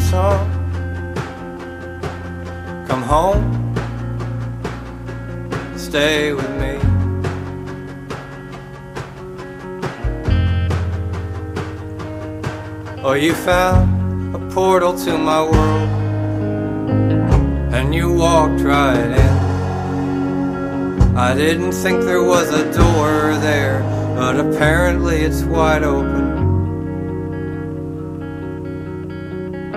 song. Come home, stay with me. Oh, you found a portal to my world, and you walked right in. I didn't think there was a door there, but apparently it's wide open.